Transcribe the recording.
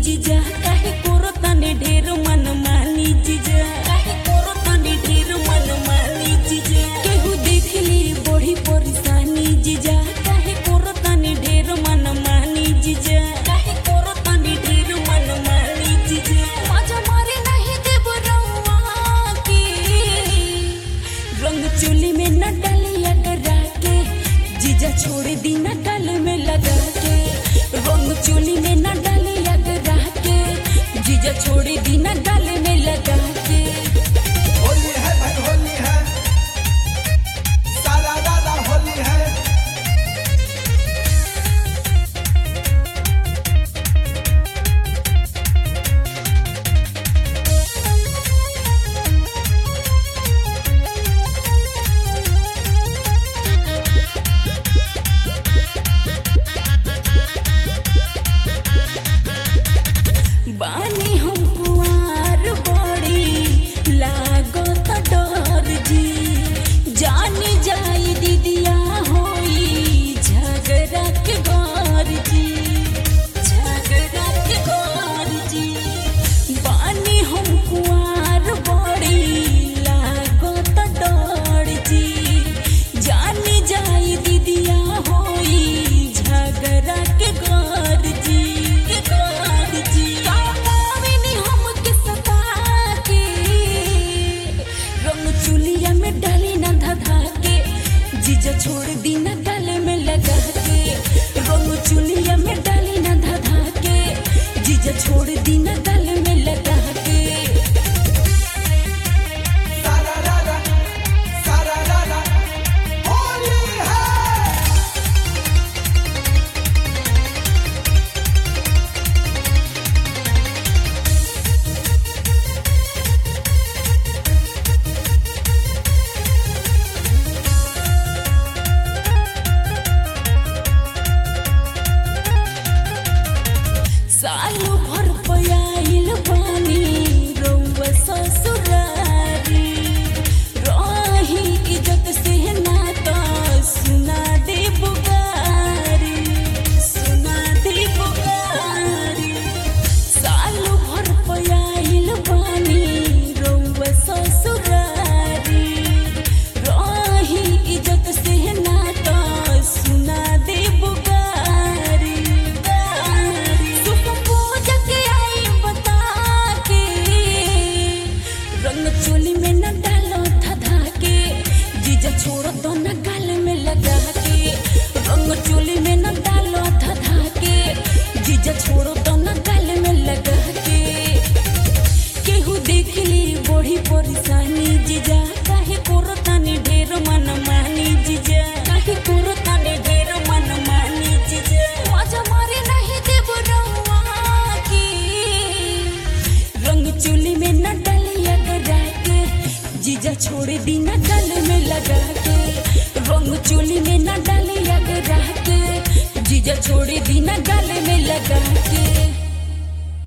जीजा काहे कोरो तने ढेर मन मानी जीजा काहे कोरो तने ढेर मन मानी जीजा केहू देख ली बड़ी परेशानी जीजा काहे कोरो तने ढेर मन मानी जीजा काहे कोरो तने ढेर मन मानी जीजा मजा मारे नहीं देब रउआ के रंग चोली में न डालिया करा के जीजा छोड़ दी न गाल में लगा के रंग चोली में न डालिया करा के जीजा छोड़ दी न गाल में लगा के होली है भाई होली है सारा दादा होली है बानी हम कुआर बड़ी लागत डर जी जानी जाई दीदिया होई झगड़ा के घर जी झगड़ा के घर जी बानी हम कुआर बड़ी लागत डर जी जानी जाई दीदिया होई झगड़ा के घर जी चुलिया में डाली ना धधा के जीजा छोड़ दी ना गाले में लगा के रंग चुलिया में डाली ना धधा के जीजा छोड़ दी ना गाले में लगा के सारा दादा होली है सालू भर पयाइल बानी रउआ ससुरारी रही इज्जत से ना तो सुना दे बुगारी सुना दे बुगारी सालू भर पयाइल बानी रउआ ससुरारी रही इज्जत से ना तो सुना दे बुगारी रंग चोली में न डालो धधा के जीजा छोड़ दो न गाल में लगा के रंग चोली में न डालो धधा के जीजा छोड़ दो न गाल में लगा के केहू देख ली बड़ी परेशानी जीजा काहे कोरो तने ढेर मन मानी जीजा काहे कोरो तने ढेर मन मानी जीजा मजा मारे नहीं देब रउआ के रंग चोली में न डालिया करा के जीजा छोड़ दी ना गाल में लगा के रंग चोली में न डालिया करा के जीजा छोड़ दी ना गाल में लगा के।